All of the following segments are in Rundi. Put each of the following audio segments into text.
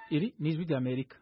Iri ni ijwi ry'Amerika.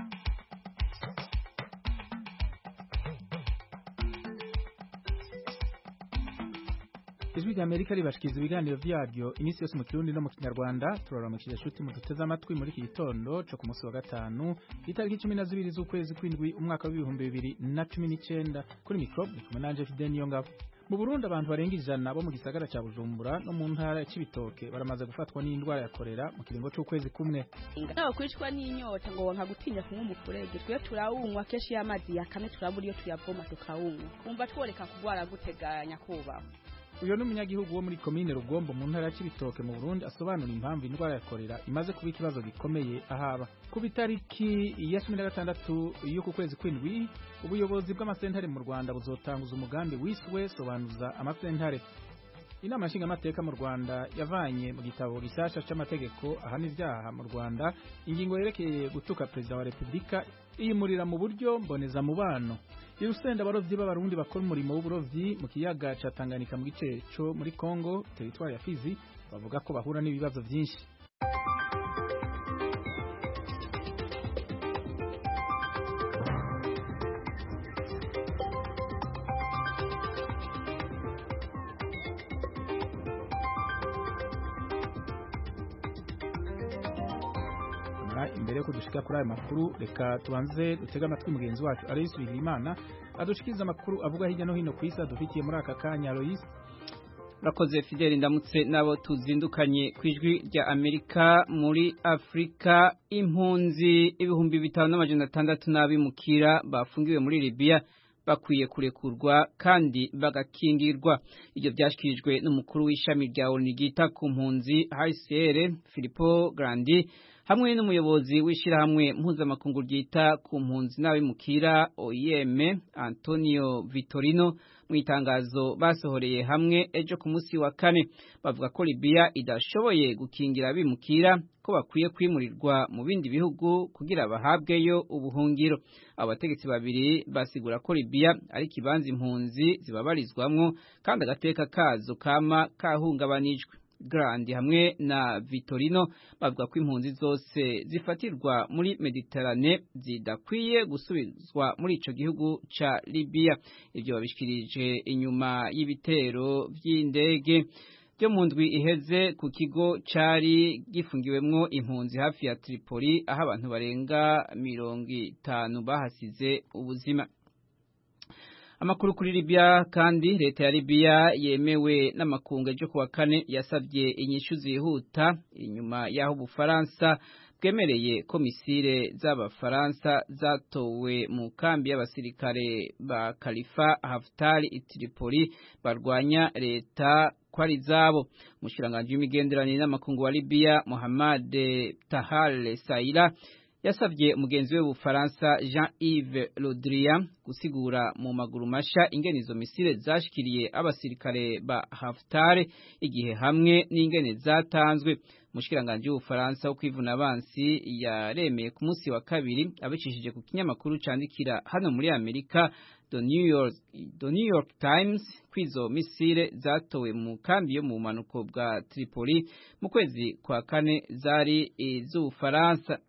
Ijwi ry'Amerika ribashikiriza ibiganiro vyaryo iminsi yose mu Kirundi no mu Kinyarwanda. Turaramukije inshuti muduteze amatwi muri iki gitondo cyo ku munsi wa gatanu itariki 12 z'ukwezi kw'indwi umwaka wa 2019. Kuri micro ni kumwe nanje Fidel Niyongabo. Mu Burundi abantu barenga ijana bo mu gisagara ca Bujumbura no mu ntara ya Cibitoke baramaze gufatwa n'indwara ya kolera mu kiringo c'ukwezi kumwe. Naho kwishwa n'inyota ngo wanka gutinya kunywa umufurege twe turawunywa keshi y'amazi yakane turabura iyo tuyavoma tukawunywa. Kumva tworeka kugwara guteganya kuba. Uyo n'umunyagihugu wo muri komine Rugombo mu ntara ya Cibitoke mu Burundi asobanura impamvu indwara ya kolera imaze kuba ikibazo gikomeye ahaba. Ku bitariki ya 16 y'uku kwezi kw'indwi ubuyobozi bw'amasentare mu Rwanda buzotanguza umugambi wiswe sobanuza amasentare. Inama nshingamateka mu Rwanda yavanye mu gitabo gishasha c'amategeko ahana ivyaha mu Rwanda ingingo yerekeye gutuka perezida wa Republika iyimurira mu buryo mboneza mubano. Irusenda abarovyi b'abarundi bakora umurimo w'uburovyi mu kiyaga ca Tanganyika mu gice co muri Kongo territoire ya Fizi bavuga ko bahura n'ibibazo vyinshi. Imbere ko dushika kuri aya makuru reka tubanze dutega amatwi mugenzi wacu Aloysi Bigirimana adushikiriza amakuru avuga hirya no hino ku isi dufitiye muri aka kanya. Aloysi, Rakoze Fidel, ndamutse nabo tuzindukanye kwijwi rya Amerika. Muri Afrika impunzi 5,600 n'abimukira bafungiwe muri Libya bakwiye kurekurwa kandi bagakingirwa. Ibyo byashikirijwe n'umukuru w'ishami rya ONU ryita ku mpunzi HCR Filippo Grandi hamwe n'umuyobozi w'ishirahamwe mpuzamakungu ryita ku mpunzi n'abimukira OIM Antonio Vitorino mu itangazo basohoreye hamwe ejo ku munsi wa kane. Bavuga ko Libya idashoboye gukingira abimukira, ko bakwiye kwimurirwa mu bindi bihugu kugira bahabweyo ubuhungiro. Abategetsi babiri basigura ko Libya ari kibanza impunzi zibabarizwamwo kandi agateka kazo kama kahungabanijwe. Grandi hamwe na Vitorino bavuga ko impunzi zose zifatirwa muri Mediterane zidakwiye gusubizwa muri ico gihugu ca Libya. Ibyo babishikirije inyuma y'ibitero vy'indege byo mu ndwi iheze ku kigo cari gifungiwemwo impunzi hafi ya Tripoli aho abantu barenga 50 bahasize ubuzima. Amakuru kuri Libya kandi leta ya Libya yemewe n'amakungu ejo kuwa kane yasavye inyishu zihuta inyuma yaho Ubufaransa bwemereye ko misile z'Abafaransa zatowe mu kambi y'abasirikare ba Khalifa Haftar i Tripoli barwanya leta kwari zabo. Mushiranganje w'imigenderanire n'amakungu wa Libya Mohamed Tahal Saila yasavye umugenzi we w'Ubufaransa Jean-Yves Le Drian gusigura mu maguru masha ingene izo misile zashikiriye abasirikare ba Haftar igihe hamwe n'ingene zatanzwe. Mushikiranganje w'Ubufaransa wo kwivuna abansi yaremeye ku munsi wa kabiri abicishije ku kinyamakuru candikira hano muri Amerika The New York Times kwizo misile zatowe mu kambi yo mu manuko bwa Tripoli mu kwezi kwa kane zari iz'Ubufaransa.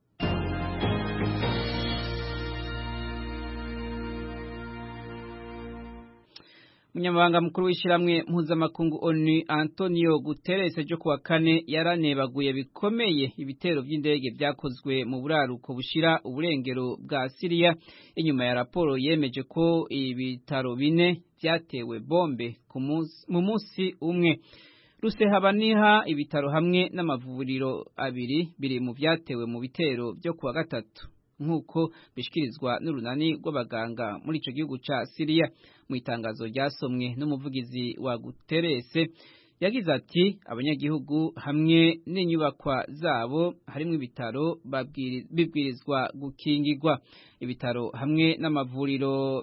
Munyamabanga mukuru w'ishiramwe mpuzamakungu ONU Antonio Guterres ejo kuwa kane yaranebaguye bikomeye ibitero by'indege byakozwe mu buraruko bushira uburengero bwa Syria inyuma ya raporo yemeje ko ibitaro 4 byatewe bombe mu munsi umwe. Rusehabaniha ibitaro hamwe n'amavuriro 2 biri mu byatewe mu bitero byo kuwa gatatu nkuko bishikirizwa n'urunani rw'abaganga muri ico gihugu ca Syria. Mu itangazo ryasomwe n'umuvugizi wa Guterres yagize ati abanyagihugu hamwe n'inyubakwa zabo harimo ibitaro bibwirizwa gukingirwa. Ibitaro hamwe n'amavuriro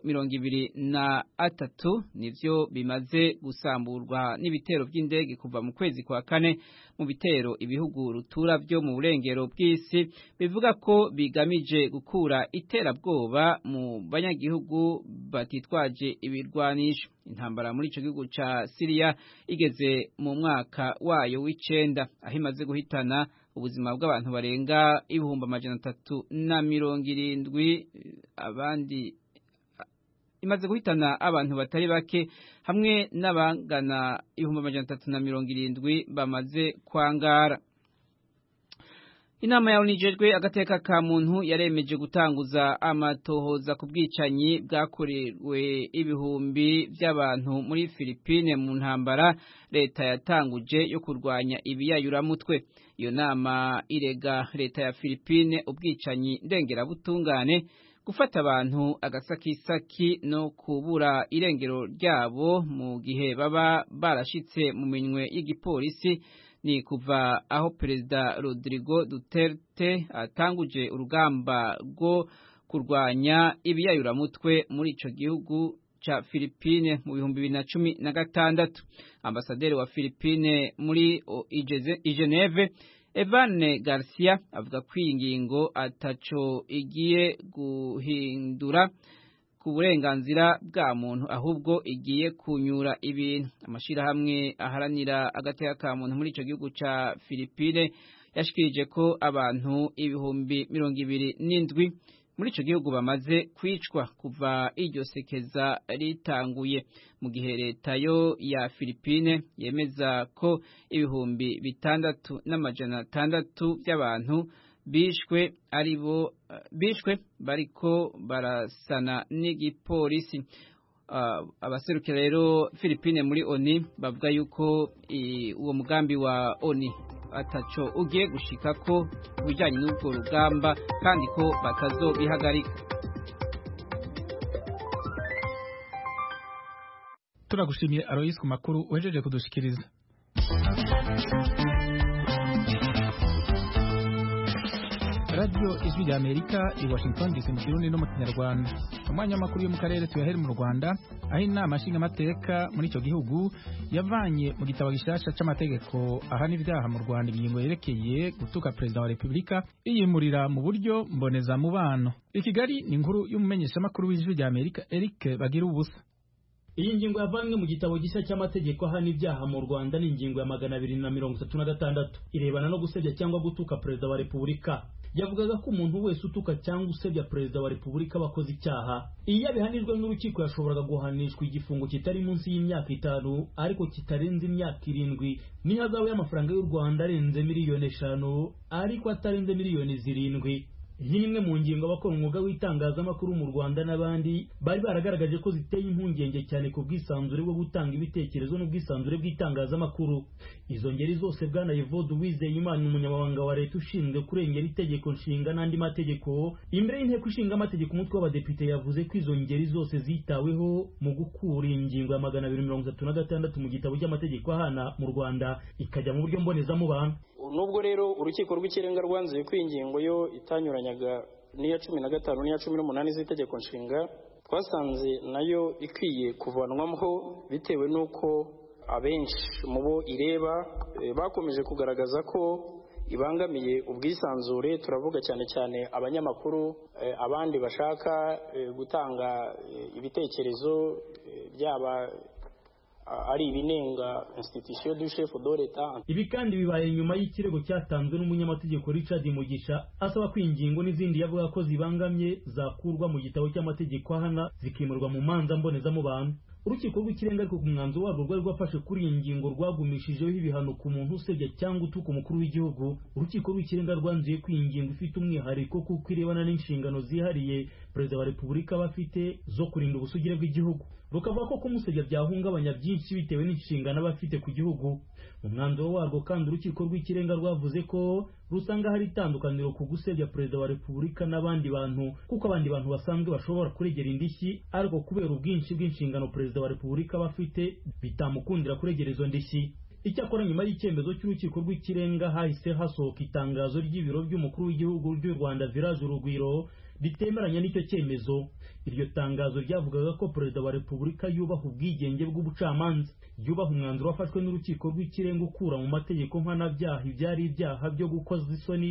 23 nivyo bimaze gusamburwa n'ibitero by'indege kuva mu kwezi kwa kane mu bitero ibihugu rutura byo mu burengero bw'isi bivuga ko bigamije gukura iterabwoba mu banyagihugu batitwaje ibirwanisho. Intambara muri ico gihugu ca Syria igeze mu mwaka wayo w'icenda aho imaze guhitana ubuzima bw'abantu barenga 370 abandi imaze guhitana abantu batari bake hamwe n'abangana 370 bamaze kwangara. Inama ya unijejwe agateka ka muntu yaremeje gutanguza amatohoza ku bwicanyi bwakorewe ibihumbi by'abantu muri Philippines mu ntambara leta yatanguje yo kurwanya ibiyayuramutwe. Iyo nama irega leta ya Philippines ubwicanyi ndengerabutungane, gufata abantu agasakisaki no kubura irengero ryabo mu gihe baba barashitse mu minwe y'igipolisi. Ni kuva aho Perezida Rodrigo Duterte atanguje urugamba rwo kurwanya ibiyayuramutwe muri ico gihugu ca Philippines mu 2016. Ambasaderi wa Philippines muri Geneve Evan Garcia avuga ko ingingo ataco igiye guhindura ku burenganzira bwa muntu ahubwo igiye kunyura ibintu. Amashirahamwe aharanira agateka ka muntu muri ico gihugu ca Philippines yashikirije ko abantu 27,000 muri ico gihugu bamaze kwicwa kuva iryo sekeza ritanguye, mu gihe leta yo ya Philippines yemeza ko 6,600 by'abantu bishwe bariko barasana n'igipolisi. Abaserukira rero Philippines muri ONU bavuga yuko uwo mugambi wa ONU ataco ugiye gushika ko bijanye n'ubwo rugamba kandi ko batazobihagarika. Turagushimiye Alois ku makuru uhejeje kudushikiriza. Radio Ijwi rya Amerika i Washington DC mu Kirundi no mu Kinyarwanda. Umwanya makuru yo mu karere tuyahere mu Rwanda, aho inama nshinga amateka muri ico gihugu yavanye mu gitabo gishasha c'amategeko ahana ibyaha mu Rwanda ingingo yerekeye gutuka Perezida wa Republika iyimurira mu buryo mboneza mubano. I Kigali ni inkuru y'umumenyesha makuru w'Ijwi rya Amerika Eric Bagira ubusa. Iyi ngingo yavanywe mu gitabo gishya cy'amategeko ahana ibyaha mu Rwanda ni ingingo ya 236 irebana no gusebya cyangwa gutuka Perezida wa Republika. Yavugaga ko umuntu wese utuka cyangwa usebya Perezida wa Republika bakoze icyaha. Iyo bihanijwe n'urukiko yashoboraga guhanishwa igifungo kitari munsi y'imyaka 5 ariko kitarenze imyaka 7 n'ihazabu y'amafaranga y'u Rwanda arenze miliyoni 5 ariko atarenze miliyoni 7. Iyi nimwe mu ngingo abakora umwuga w'itangazamakuru mu Rwanda n'abandi bari baragaragaje ko ziteye impungenge cyane ku bwisanzure bwo gutanga ibitekerezo n'ubwisanzure bw'itangazamakuru. Izo ngeri zose bwana Evode Uwizeyimana umunyamabanga wa leta ushinzwe kurengera itegeko nshinga n'andi mategeko imbere y'inteko ishinga amategeko umutwe w'abadepite yavuze ko izo ngeri zose zitaweho mu gukura ingingo ya 236 mu gitabo cy'amategeko ahana mu Rwanda ikajya mu buryo mbonezamubano. Nubwo rero urukiko rw'ikirenga rwanzuye ko ingingo yo itanyuranyaga n'iya 15 n'iya 18 z'itegeko nshinga, twasanze nayo ikwiye kuvanwamo bitewe n'uko abenshi mu bo ireba bakomeje kugaragaza ko ibangamiye ubwisanzure. Turavuga cyane cyane abanyamakuru, abandi bashaka gutanga ibitekerezo byaba ari ibinenga institution du chef de l'État. Ibi kandi bibaye nyuma y'ikirego cyatanzwe n'umunyamategeko Richard Mugisha asaba ko ingingo n'izindi yavuga ko zibangamye zakurwa mu gitabo cy'amategeko ahana zikimurwa mu manza mbonezamubano. Urukiko rw'ikirenga ariko ku mwanzuro warwo rwari rwafashe kuri iyi ngingo rwagumishijeho ibihano ku muntu usebya cyangwa utuka umukuru w'igihugu. Urukiko rw'ikirenga rwanzuye ko iyi ngingo ifite umwihariko kuko irebana n'inshingano zihariye Perezida wa Repubulika bafite zo kurinda ubusugire bw'igihugu. Rukavuga ko kumusebya byahungabanya byinshi bitewe n'inshingano abafite ku gihugu. Mu mwanzuro warwo kandi urukiko rw'ikirenga rwavuze ko rusanga hari itandukaniro ku gusebya Perezida wa Repubulika n'abandi bantu kuko abandi bantu basanzwe bashobora kuregera indishyi ariko kubera ubwinshi bw'inshingano Perezida wa Repubulika bafite bitamukundira kuregera izo ndishyi. Icyakora nyuma y'icyemezo cy'urukiko rw'ikirenga hahise hasohoka itangazo ry'ibiro by'umukuru w'igihugu ry'u Rwanda Village Urugwiro ritemeranya n'icyo cyemezo. Iryo tangazo ryavugaga ko Perezida wa Repubulika yubaha ubwigenge bw'ubucamanza, yubaha umwanzuro wafashwe n'urukiko rw'ikirenga ukura mu mategeko mpanabyaha ibyari ibyaha byo gukoza isoni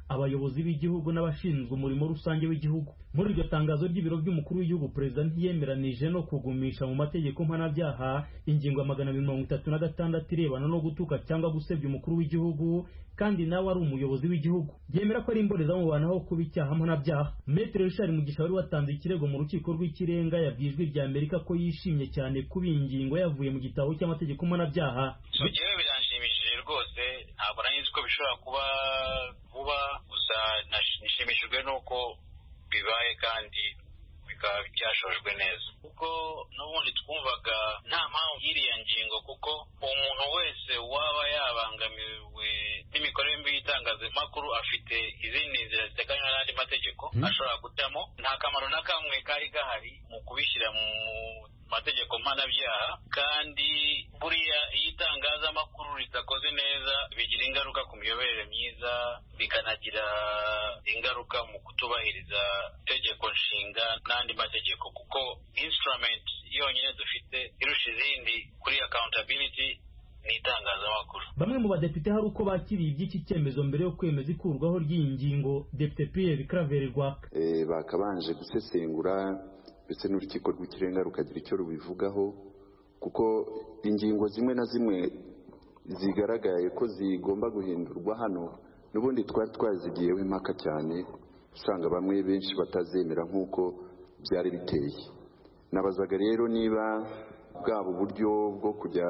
abayobozi b'igihugu n'abashinzwe umurimo rusange w'igihugu. Muri iryo tangazo ry'ibiro by'umukuru w'igihugu, perezida ntiyemeranije no kugumisha mu mategeko mpanabyaha ingingo ya 236 irebana no gutuka cyangwa gusebya umukuru w'igihugu kandi nawe ari umuyobozi w'igihugu. Yemera ko ari imbonezamubano kuba icyaha mpanabyaha. Maître Richard Mugisha wari watanze ikirego mu rukiko rw'ikirenga yabwiye Ijwi rya Amerika ko yishimye cyane kuba ingingo yavuye mu gitabo cy'amategeko mpanabyaha. Jewe biranshimishije rwose, ntabwo nari ko bishobora kuba vuba, gusa nishimishijwe nuko bibaye kandi bikaba byashojwe neza, kuko n'ubundi twumvaga nta mpamvu y'iriya ngingo, kuko umuntu wese waba yabangamiwe n'imikorere mbi y'itangazamakuru afite izindi nzira ziteganywa n'andi mategeko ashobora gucamo. Nta kamaro na kamwe kari gahari mu kubishyira mu mategeko mpanabyaha, kandi buriya iyo itangazamakuru ritakoze neza bigira ingaruka ku miyoborere myiza, bikanagira ingaruka mu kutubahiriza itegeko nshinga n'andi mategeko, kuko instrument yonyine dufite irusha izindi kuri accountability ni itangazamakuru. Bamwe mu badepite hari uko bakiriye iby'iki cyemezo mbere yo kwemeza ikurwaho ry'iyi ngingo. Depite Pierre Claver Rwaka bakabanje gusesengura ndetse n'urukiko rw'ikirenga rukagira icyo rubivugaho, kuko ingingo zimwe na zimwe zigaragaye ko zigomba guhindurwa hano n'ubundi twari twazigiyeho impaka cyane, usanga bamwe benshi batazemera nk'uko byari biteye. Nabazaga rero niba bwaba uburyo bwo kujya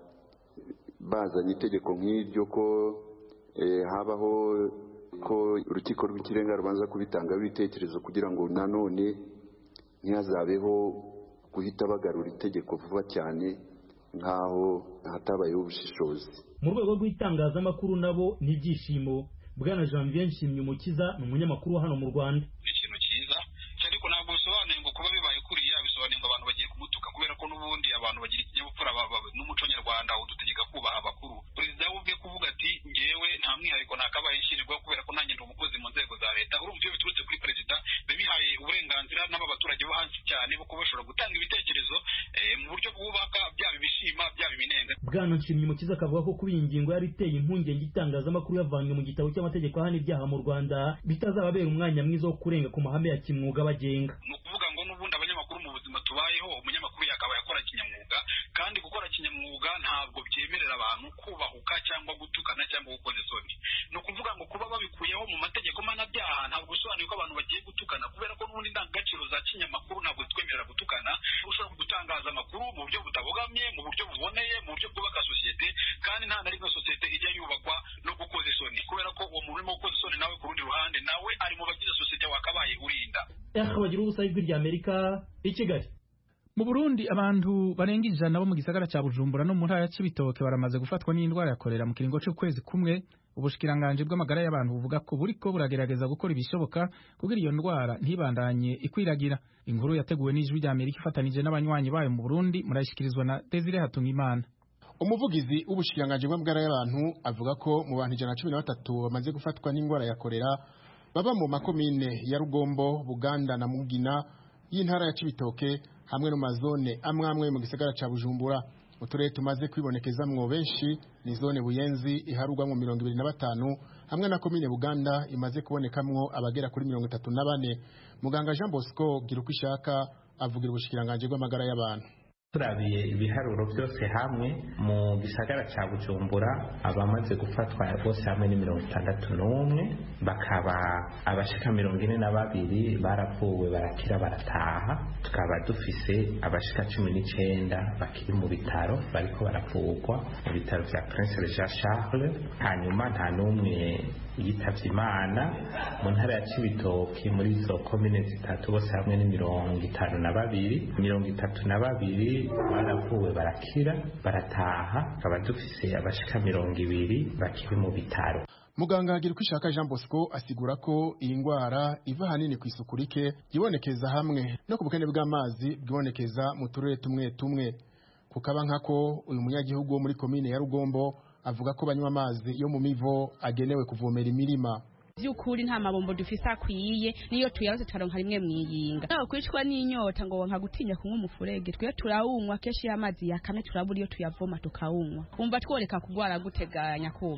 bazanye itegeko nk'iryo ko habaho ko urukiko rw'ikirenga rubanza kubitangaho ibitekerezo kugira ngo nanone ntihazabeho guhita bagarura itegeko vuba cyane nk'aho hatabayeho ubushishozi. Mu rwego rw'itangazamakuru nabo ni ibyishimo. Bwana Janvier Nshimyumukiza ni umunyamakuru hano mu Rwanda. Ikintu cyiza ariko ntabwo bisobanuye ngo kuba bibaye kuriya bisobanuye ngo abantu bagiye kumutuka, kubera ko n'ubundi abantu bagira ikinyabupfura n'umuco nyarwanda udutegeka kubaha abakuru. Perezida ubwe kuvuga ati ngewe nta mwihariko nakabaye nshirirwa kubera ko nanjye ndi umukozi mu nzego za leta. Urumva iyo biturutse kuri perezida bibihaye uburenganzira n'aba baturage bo hanze cyane bo kuba bashobora gutanga ibitekerezo mu buryo bwubaka, byaba ibishima byaba ibinenga. Bwana Nshimyumukiza akavuga ko kuba iyi ngingo yari iteye impungenge itangazamakuru yavanywe mu gitabo cy'amategeko ahana ibyaha mu Rwanda bitazababera umwanya mwiza wo kurenga ku mahame ya kimwuga bagenga. Ni ukuvuga ngo n'ubundi abanyamakuru mu buzima tubayeho, umunyamakuru yakaba yakora kinyamwuga, kandi gukora kinyamwuga ntabwo byemerera abantu kubahuka cyangwa gutukana cyangwa gukoza isoni. Ni ukuvuga ngo kuba babikuyeho mu mategeko mpanabyaha ntabwo bisobanuye ko abantu bagiye gutukana, kubera ko n'ubundi indangagaciro za kinyamakuru ntabwo zitwemerera gutukana. Ushobora gutangaza amakuru mu buryo butabogamye, mu buryo buboneye, mu buryo bwubaka sosiyete, kandi nta na rimwe sosiyete ijya yubakwa no gukoza isoni, kubera ko uwo muntu urimo gukoza isoni nawe ku rundi ruhande nawe ari mu bagize sosiyete wakabaye urinda. Bagira ubusa Ijwi rya Amerika i Kigali. Mu Burundi abantu barenga 100 bo mu gisagara ca Bujumbura no mu ntara ya Cibitoke baramaze gufatwa n'indwara ya kolera mu kiringo c'ukwezi kumwe. Ubushikiranganje bw'amagara y'abantu buvuga ko buriko buragerageza gukora ibishoboka kugira iyo ndwara ntibandanye ikwiragira. Inkuru yateguwe n'Ijwi rya Amerika ifatanije n'abanywanyi bayo mu Burundi, murayishikirizwa na Desire Hatungimana. Umuvugizi w'ubushikiranganje bw'amagara y'abantu avuga ko mu bantu 113 bamaze gufatwa n'indwara ya kolera baba mu makomine ya Rugombo, Buganda na Mugina y'intara ya Cibitoke hamwe no mazone amwe mu gisagara ca Bujumbura. Uturere tumaze kwibonekezamwo benshi ni zone Buyenzi iharugwa mu 25 hamwe na komine Buganda imaze kubonekamwo abagera kuri 34. Muganga Jean Bosco Girukwishaka avugira ubushikiranganje bw'amagara y'abantu. Turabiye ibiharuro byose hamwe mu gisagara cya Bujumbura abamaze gufatwa bose hamwe ni 61, bakaba abashika 42 baravuwe barakira barataha. Tukaba dufise abashika 19 bakiri mu bitaro bariko baravurwa mu bitaro vya Prince Jean Charles, hanyuma nta numwe yitavye Imana. Mu ntara ya Cibitoke muri izo komine zitatu bose hamwe ni 32 baravuwe barakira barataha. Tukaba dufise abashika 20 bakiri mu bitaro. Muganga Girukwishaka Jean Bosco asigura ko iyi ndwara iva hanini ku isuku rike yibonekeza hamwe no ku bukene bw'amazi bwibonekeza mu turere tumwe. Kukaba nkako uyu munyagihugu wo muri komine ya Rugombo avuga ko banywa amazi yo mu mivo agenewe kuvomera imirima. Byukuri nta mabombo dufise akwiye, niyo tuyaroze twaronka rimwe mwiyinga. Naho kwicwa n'inyota ngo nka gutinya kunywa umufurege, twe turawunywa keshi y'amazi yakamye turabura iyo tuyavoma tukawunywa. Umva tworeka kugwara guteganya kubaho.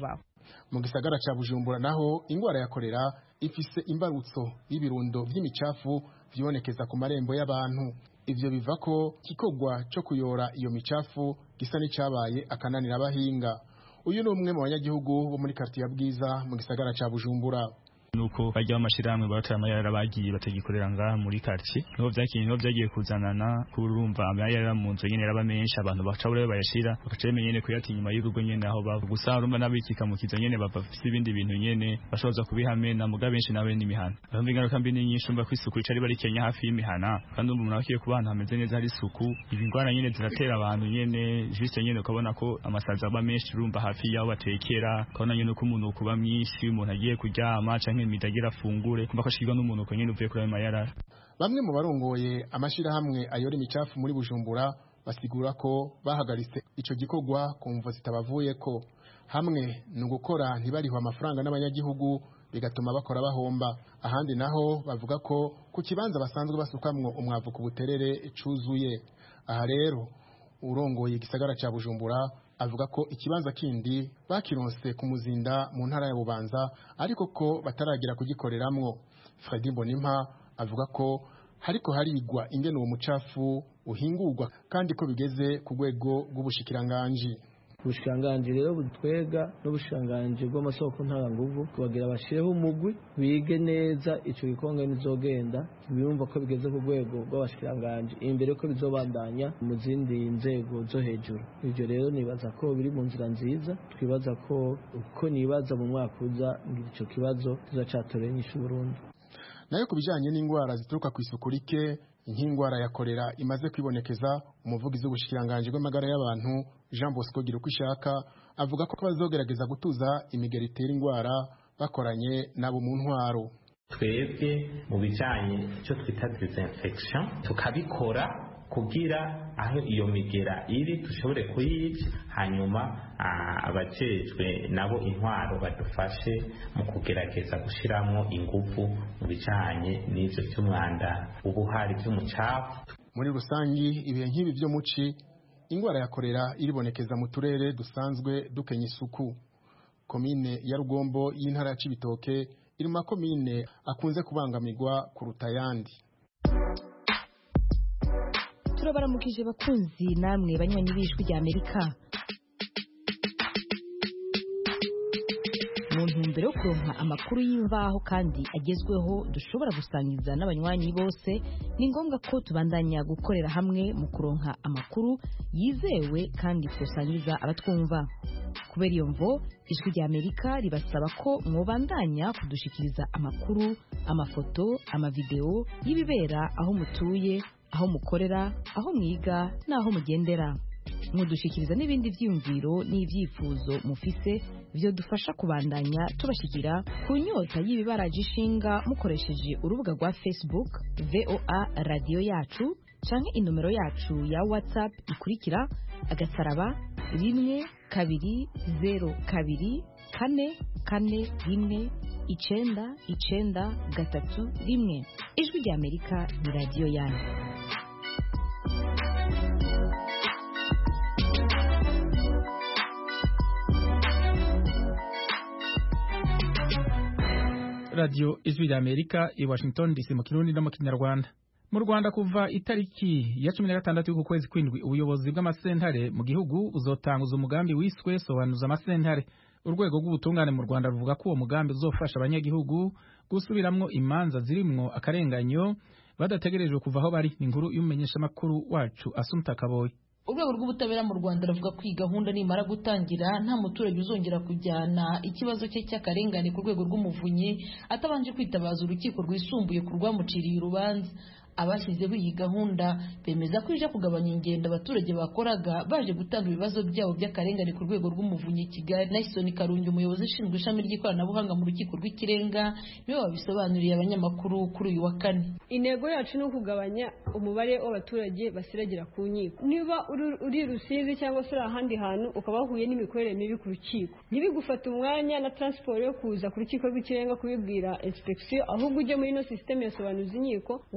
mu gisagara ca Bujumbura naho ingwara ya kolera ifise imbarutso y'ibirundo vy'imicafu vyibonekeza ku marembo y'abantu. Ivyo biva ko kikogwa cyo kuyora iyo micafu gisa n'icabaye akananira abahinga. Uyu ni umwe mu banyagihugu bo muri quartier ya Bwiza mu gisagara ca Bujumbura. Nuko bajya amashiramwe baratara amayara bagiye batagikorera ngaha muri quartier niho byagiye kuzanana kurumva amayara mu nzu nyene raba menshi abantu bacabure bayashira bakace nyene kuyati nyuma y'urugo nyene aho bava gusa urumva nabikika mu kizo nyene bafite ibindi bintu nyene bashoboza kubihamena muga benshi nawe n'imihana bamwe ingaruka mbi nyinshi umva kwisuku icari bari Kenya hafi y'imihana kandi umuntu abakiye kubana hameze neza hari isuku ibingwana nyene ziratera abantu nyene juste nyene ukabona ko amasaza aba menshi urumva hafi yaho batekera kabona nyene ko umuntu kuba mwinshi umuntu agiye kuryama canke mitagira fungure kumva ko shirwa n'umuntu ko nyene uvuye kuri amayara. Bamwe mu barongoye amashira hamwe ayora imicafu muri Bujumbura basigura ko bahagaritse ico gikogwa kumva zitabavuye ko hamwe no gukora ntibarihwa amafaranga n'abanyagihugu bigatuma bakora bahomba. Ahandi naho bavuga ko ku kibanza basanzwe basukamwo umwavu ku buterere cuzuye. Aha rero urongoye igisagara ca Bujumbura avuga ko ikibanza kindi bakironse ku Muzinda mu ntara ya Bubanza ariko ko bataragira kugikoreramwo. Fredy Mbonimpa avuga ko hariko harigwa ingene uwo mucafu uhingurwa kandi ko bigeze ku rwego rw'ubushikiranganje. Ubushikiranganje rero butwega n'ubushikiranganje bw'amasoko ntaranguvu kubagira bashireho umugwi bige neza ico gikonga nizogenda biyumva ko bigeze ku rwego rw'abashikiranganje imbere ko bizobandanya mu zindi nzego zo hejuru. Ivyo rero nibaza ko biri mu nzira nziza twibaza ko uko nibaza mu mwaka uza ico kibazo tuzacatorera inyishu Burundi. Nayo kubijanye n'ingwara zituruka ku isuku rike inkingwara ya kolera imaze kwibonekeza umuvugizi w'ubushikiranganje bw'amagara y'abantu Jean Bosco Girukwishaka avuga ko bazogerageza gutuza imigeri itera ingwara bakoranye nabo mu ntwaro. Twebwe mu bijanye cyo twita disinfection tukabikora kugira aho iyo migera iri dushobore kuyica hanyuma abajejwe nabo intwaro badufashe mu kugerageza gushiramwo ingufu mu bijanye n'ivyo by'umwanda ubuhari by'umucafu. Muri rusangi ibihe nk'ibi byo muci ingwara ya kolera iribonekeza mu turere dusanzwe dukenya isuku. Komine ya Rugombo y'intara ya Cibitoke iri mu makomine akunze kubangamirwa kuruta yandi. Turabaramukije bakunzi namwe banywanyi b'ijwi rya Amerika. Mu ntumbero yo kuronka amakuru y'imvaho kandi agezweho dushobora gusangiza n'abanywanyi bose ni ngombwa ko tubandanya gukorera hamwe mu kuronka amakuru yizewe kandi tusangiza abatwumva. Kubera iyo mvo ijwi rya Amerika ribasaba ko mwobandanya kudushikiriza amakuru, amafoto, amavideo y'ibibera aho mutuye, aho mukorera, aho mwiga n'aho mugendera. Mudushikiriza n'ibindi vyiyumviro n'ivyifuzo mufise byo dufasha kubandanya tubashikira ku nyota y'ibibaraje ishinga mukoresheje urubuga rwa Facebook VOA Radio Yacu canke inomero yacu ya WhatsApp ikurikira agasaraba 12224441 Ijwi rya Amerika ni radio yanyu. Radio Ijwi rya Amerika i Washington DC mu Kirundi no mu Kinyarwanda. Mu Rwanda kuva itariki ya 16 y'uku kwezi kwindwi ubuyobozi bw'amasentare mu gihugu uzotanguza umugambi wiswe sobanuza amasentare. Urwego rw'ubutungane mu Rwanda ruvuga ko uwo mugambi uzofasha abanyagihugu gusubiramwo imanza zirimwo akarenganyo badategerejwe kuva aho bari. Inkuru y'umenyesha makuru wacu Asumta Kaboyi. Urwego rw'ubutabera mu Rwanda ruvuga ko iyi gahunda nimara gutangira nta muturage uzongera kujyana ikibazo cye cy'akarengane ku rwego rw'umuvunyi atabanje kwitabaza urukiko rwisumbuye ku rwamuciriye urubanza. Abashyizeho iyi gahunda bemeza ko ije kugabanya ingendo abaturage bakoraga baje gutanga ibibazo byabo by'akarengane ku rwego rw'umuvunyi Kigali. Nason Karungi umuyobozi ushinzwe ishami ry'ikoranabuhanga mu rukiko rw'ikirenga niwe wabisobanuriye abanyamakuru kuri uyu wa kane. Intego yacu ni ukugabanya umubare w'abaturage basiragira ku nkiko. Niba uri Rusizi cyangwa se ahandi hantu ukaba wahuye n'imikorere mibi ku rukiko, ntibigufata umwanya na transport yo kuza ku rukiko rw'ikirenga kubibwira inspection, ahubwo ujye muri no system yasobanuza inkiko wandikire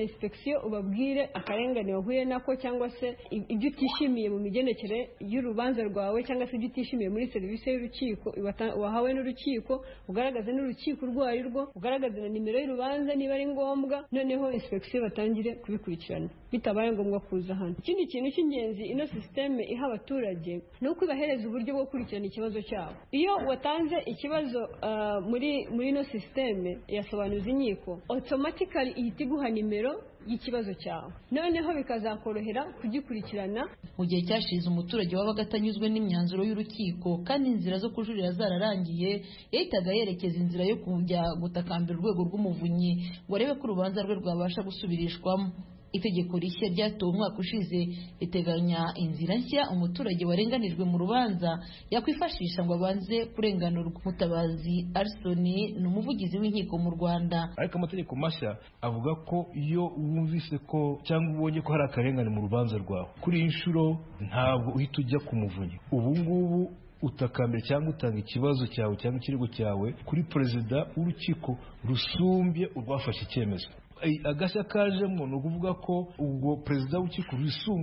inspection ubabwire akarengane wahuye nako cyangwa se ibyo utishimiye mu migendekere y'urubanza rwawe cyangwa se ibyo utishimiye muri serivisi y'urukiko wahawe n'urukiko, ugaragaze n'urukiko urwo ari rwo, ugaragaze na nimero y'urubanza niba ari ngombwa, noneho inspection batangire kubikurikirana bitabaye ngombwa kuza hano. Ikindi kintu cy'ingenzi ino systeme iha abaturage ni uko ibahereza uburyo bwo gukurikirana ikibazo cyabo. Iyo watanze ikibazo muri ino systeme yasobanuza inkiko, automatically ihita iguha nimero y'ikibazo cyawe, noneho bikazakorohera kugikurikirana. Mu gihe cyashize umuturage wabaga atanyuzwe n'imyanzuro y'urukiko kandi inzira zo kujurira zararangiye, yahitaga yerekeza inzira yo kujya gutakambira urwego rw'umuvunyi ngo arebe ko urubanza rwe rwabasha gusubirishwamo. Itegeko rishya ryatowe umwaka ushize riteganya inzira nshya umuturage warenganijwe mu rubanza yakwifashisha ngo abanze kurenganurwa. Mutabazi Arsoni ni umuvugizi w'inkiko mu Rwanda. Ariko amategeko mashya avuga ko iyo wumvise ko cyangwa ubonye ko hari akarengane mu rubanza rwawe, kuri iyi nshuro ntabwo uhita ujya ku muvunyi. Ubu ngubu utakambira cyangwa utanga ikibazo cyawe cyangwa ikirego cyawe kuri perezida w'urukiko rusumbye urwafashe icyemezo. Agashya kajemo ni ukuvuga ko ubwo perezida w'urukiko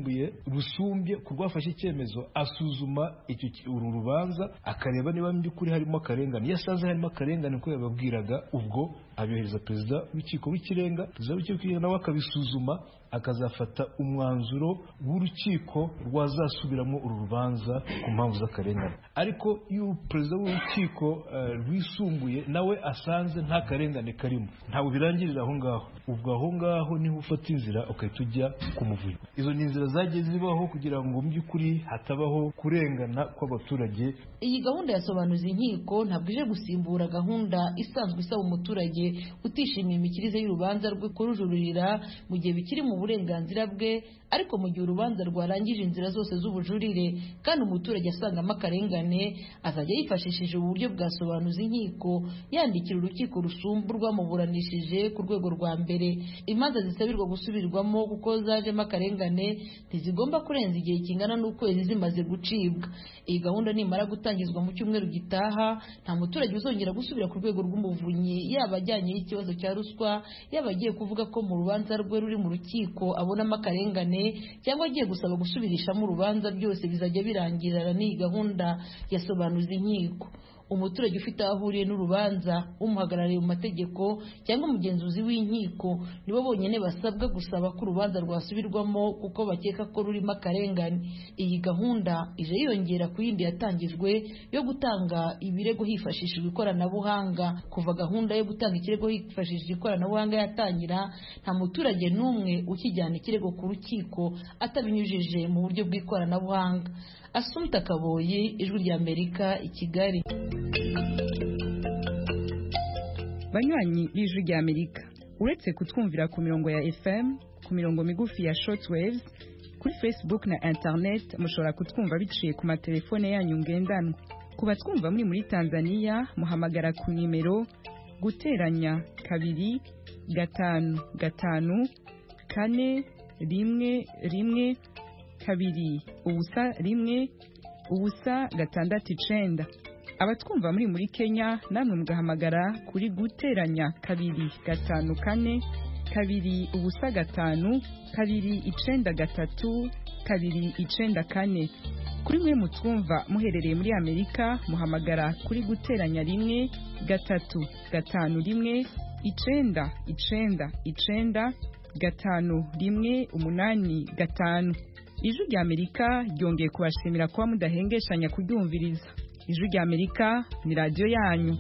rusumbye ku rwafashe icyemezo asuzuma uru rubanza akareba niba mu by'ukuri harimo akarengane. Iyo asanze harimo akarengane ko yababwiraga, ubwo abyohereza perezida w'urukiko w'ikirenga, perezida w'urukiko w'ikirenga nawe akabisuzuma akazafata umwanzuro w'urukiko rwazasubiramo uru rubanza ku mpamvu z'akarengane. Ariko iyo perezida w'urukiko rwisumbuye nawe asanze nta karengane karimo, ntabwo birangirira aho ngaho. Ubwo aho ngaho niho ufata inzira ukahita ujya ku muvunyi. Izo ni inzira zagiye zibaho kugira ngo mu by'ukuri hatabaho kurengana kw'abaturage. Iyi gahunda yasobanuza inkiko ntabwo ije gusimbura gahunda isanzwe isaba umuturage utishimiye imikirize y'urubanza rwe kurujuririra mu gihe bikiri mu burenganzira bwe, ariko mu gihe urubanza rwarangije inzira zose z'ubujurire kandi umuturage asangamo akarengane, azajya yifashishije uburyo bwasobanuza inkiko yandikira urukiko rusumba urwamuburanishije ku rwego rwa mbere. Imanza zisabirwa gusubirwamo kuko zajemo akarengane ntizigomba kurenza igihe kingana n'ukwezi zimaze gucibwa. Iyi gahunda nimara gutangizwa mu cyumweru gitaha, nta muturage uzongera gusubira ku rwego rw'umuvunyi, yaba ajyanyeho ikibazo cya ruswa, yaba agiye kuvuga ko mu rubanza rwe ruri mu rukiko abonamo akarengane, cyangwa agiye gusaba gusubirishamo urubanza. Byose bizajya birangirana n'iyi gahunda yasobanuza inkiko. Umuturage ufite aho ahuriye n'urubanza, umuhagarariye mu mategeko cyangwa umugenzuzi w'inkiko nibo bonyine basabwa gusaba ko urubanza rwasubirwamo kuko bakeka ko rurimo akarengane. Iyi gahunda ije yiyongera ku yindi yatangijwe yo gutanga ibirego hifashishijwe ikoranabuhanga. Kuva gahunda yo gutanga ikirego hifashishijwe ikoranabuhanga yatangira, nta muturage n'umwe ukijyana ikirego ku rukiko atabinyujije mu buryo bw'ikoranabuhanga. Asumta Kaboyi, Ijwi ry'Amerika, i Kigali. Banywanyi b'Ijwi ry'Amerika, uretse kutwumvira ku mirongo ya FM, ku mirongo migufi ya shortwaves, kuri Facebook na internet mushobora kutwumva biciye ku matelefone yanyu ngendanwa. Ku batwumva muri Tanzania, muhamagara ku nimero guteranya 2 5 5 4 1 1 2 ubusa 1 ubusa 6 abatwumva muri Kenya namwe mugahamagara kuri guteranya 2 5 4 2 ubusa 5 2 9 3 2 9 4. Kuri mwe mutwumva muherereye muri Amerika, muhamagara kuri guteranya 1 3 5 1 9 9 9 5 1 8 5. Ijwi ry'Amerika ryongeye kubashimira kuba mudahengeshanya kuryumviriza. Ijwi ry'Amerika ni radio yanyu.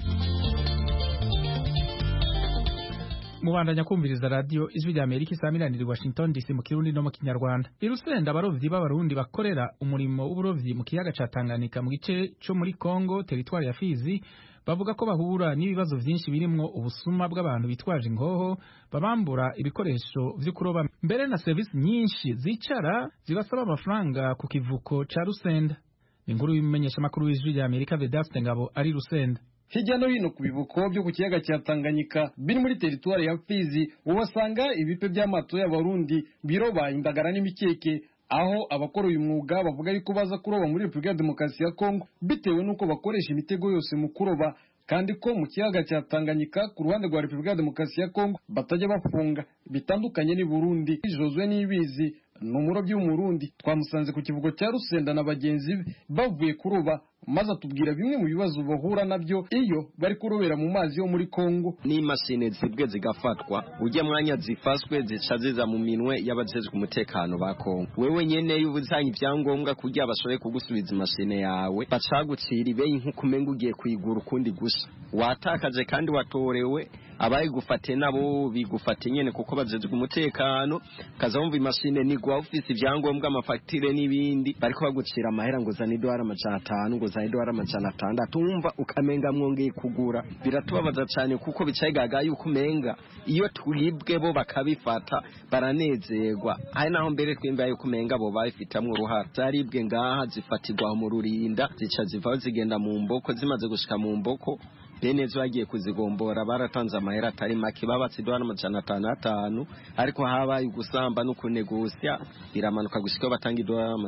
Mubandanya kumviriza radio Ijwi ry'Amerika isamiraniye Washington DC mu Kirundi no mu Kinyarwanda. Irusenda abarovyi b'abarundi bakorera umurimo w'uburovyi mu kiyaga ca Tanganyika mu gice cyo muri Kongo, teritwari ya Fizi, bavuga ko bahura n'ibibazo byinshi birimwo ubusuma bw'abantu bitwaje ingoho, babambura ibikoresho vyo kuroba, mbere na service nyinshi zicara zibasaba amafaranga ku kivuko ca Rusenda. Inkuru y'umumenyesha makuru w'Ijwi ry'Amerika Vedaste Ngabo ari Rusenda. Hirya no hino ku bivuko byo ku kiyaga cya Tanganyika biri muri teritwari ya Fizi, ubasanga ibipe by'amato y'abarundi biroba indagara n'imikeke, aho abakora uyu mwuga bavuga yuko baza kuroba muri Repubulika ya Demokarasi ya Kongo bitewe nuko bakoresha imitego yose mu kuroba kandi ko mu kiyaga cya Tanganyika ku ruhande rwa Repubulika ya Demokarasi ya Kongo batajya bafunga bitandukanye ni Burundi. Josue Nibizi ni umurobyi w'umurundi twamusanze ku kivugo cya Rusenda na bagenzi be bavuye kuroba, maze atubwira bimwe mu bibazo bahura nabyo iyo bari kurobera mu mazi yo muri Kongo. N'imashini zibwe zigafatwa, ujya mwanya zifaswe zica ziza mu minwe y'abajejwe umutekano ba Kongo. Wewe nyene y'ubuzanye ibyangombwa kugira bashobore kugusubiza imashine yawe, bacagucira ibeyi nk'uko umenga ugiye kuyigura ukundi gusa. Watakaje kandi watorewe, abaye gufate nabo bigufate nyene kuko bajejwe umutekano, kaza wumva imashine nigwa ufise ibyangombwa amafaktire n'ibindi bariko bagucira amahera ngo zani $500 ngo zani $600, umva ukamenga mwongeye kugura. Biratubabaza cyane kuko bicayigaga yuko umenga iyo twibwe bo bakabifata baranezerwa, hari naho mbere twimbaye yuko umenga bo bafitamwe uruhara. Zaribwe ngaha zifatirwa mu rurinda, zica ziva zigenda mu mboko, zimaze gushika mu mboko bene zo bagiye kuzigombora baratanze amahera atari make, babatse $500, ariko habaye ugusamba no kunegosya biramanuka gushika batanga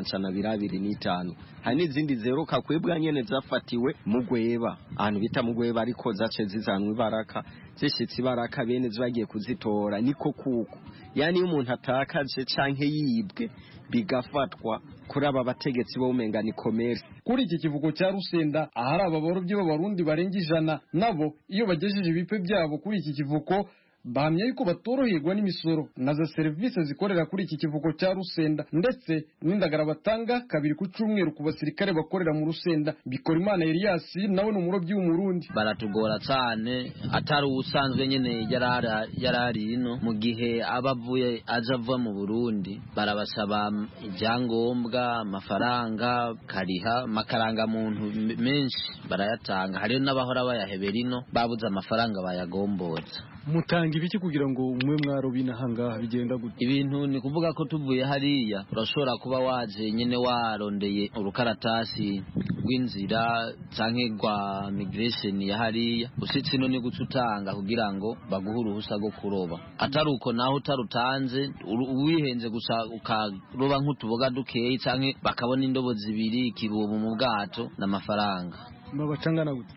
$225. Hari n'izindi zeruka kwebwa nyene zafatiwe mu Gweba, ahantu bita mu Gweba, ariko zace zizanwe Baraka, zishitse Baraka bene zo bagiye kuzitora. Niko kuko yani iyo umuntu atakaje canke yibwe bigafatwa kuri aba bategetsi bo umenga ni commerce. Kuri iki kivugo cya Rusenda ahari ababorobyi b'abarundi barenga 100, nabo iyo bagejeje ibipe byabo kuri iki kivuko bahamya yuko batoroherwa n'imisoro na za serivisi zikorera kuri iki kivuko cya Rusenda, ndetse n'indagara batanga kabiri ku cyumweru ku basirikare bakorera mu Rusenda. Bikorimana Elias nawe n'umurobyi w'umurundi. Baratugora cyane, atari usanzwe nyene yarari ino mu gihe abavuye aje ava mu Burundi barabasaba ibyangombwa, amafaranga, kariha makaranga muntu menshi barayatanga. Hariyo n'abahora bayahebera ino babuze amafaranga bayagomboza. Mutanga ibiki kugira ngo umwe mwarobina hanga bigenda gute? Ibintu ni kuvuga ko tuvuye hariya urashobora kuba waje nyene warondeye urukaratasi rw'inzira canke rwa migration ya hariya, usitse no ni gututanga kugira ngo baguhe uruhusa rwo kuroba. Atari uko naho utarutanze uwihenze gusa ukaroba nk'utuboga dukeyi canke bakabona indobo zibiri ikibobo mu bwato n'amafaranga babacangana gute?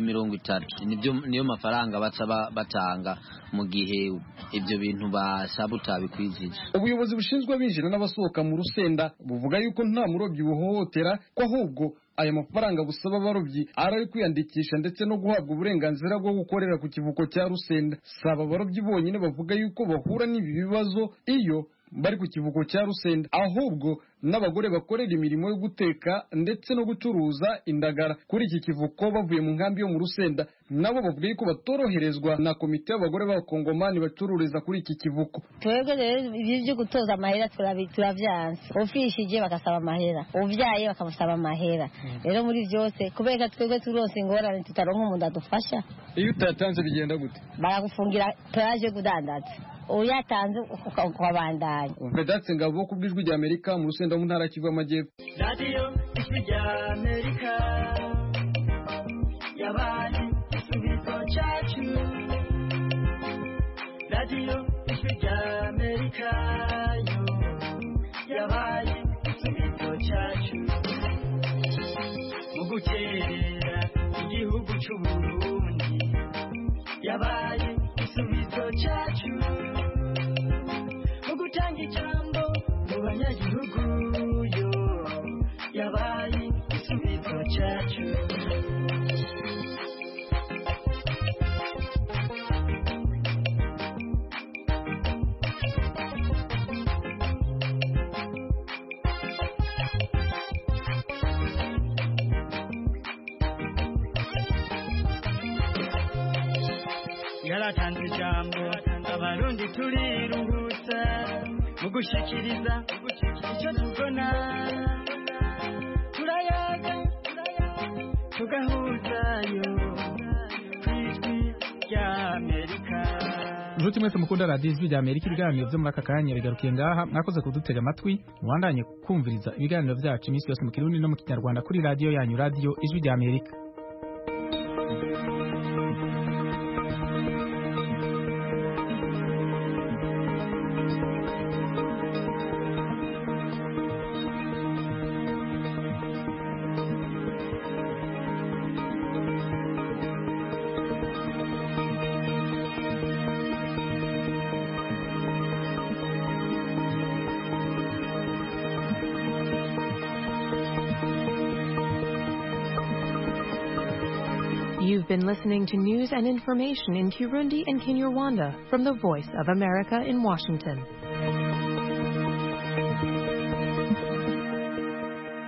30,000 niyo mafaranga baca batanga mu gihe ibyo bintu basaba utabikwizije. Ubuyobozi bushinzwe abinjira n'abasohoka mu Rusenda buvuga yuko nta murobyi buhohotera, ko ahubwo aya mafaranga busaba abarobyi ari kwiyandikisha ndetse no guhabwa uburenganzira bwo gukorera ku kivuko cya Rusenda. Saba abarobyi bonyine bavuga yuko bahura n'ibi bibazo iyo bari ku kivuko cya Rusenda, ahubwo n'abagore bakorera imirimo yo guteka ndetse no gucuruza indagara kuri iki kivuko bavuye mu nkambi yo mu Rusenda, nabo bavuga yuko batoroherezwa na komite y'abagore b'abakongomani bacururiza kuri iki kivuko. Twebwe rero ibyo gutoza amahera turavyanse, ufishije bakasaba amahera, uvyaye bakamusaba amahera. Rero muri byose kubera twebwe turose ingorane tutaronka umuntu adufasha. Iyo utatanze bigenda gute? Baragufungira peraje kudandaza, uyatanze ukabandanya. Vedatse Ngabo ku bw'ijwi rya Amerika mu Rusenda mu ntara Kivu y'Amajyepfo. Radio ijwi rya Amerika yabaye igisubizo cyacu. Radio ijwi rya Amerika yo yabaye igisubizo cyacu. Mu gukerera igihugu cy'u Burundi yabaye igisubizo cyacu. Mu gutanga ijambo mu banyagihugu yo yabaye igisubizo cyacu. Yaratanze ijambo abarundi turiruhutsa mu gushikiriza icyo tubona, turayaga tugahuzayo kw'ijwi rya Amerika. Nshuti mwese mukunda radiyo ijwi rya Amerika, ibiganiro byo muri aka kanya bigarukiye ngaha. Mwakoze kudutega amatwi, mubandanye kumviriza ibiganiro byacu iminsi yose mu Kirundi no mu Kinyarwanda kuri radiyo yanyu, radiyo ijwi rya Amerika. You've been listening to news and information in Kirundi and Kinyarwanda from the Voice of America in Washington.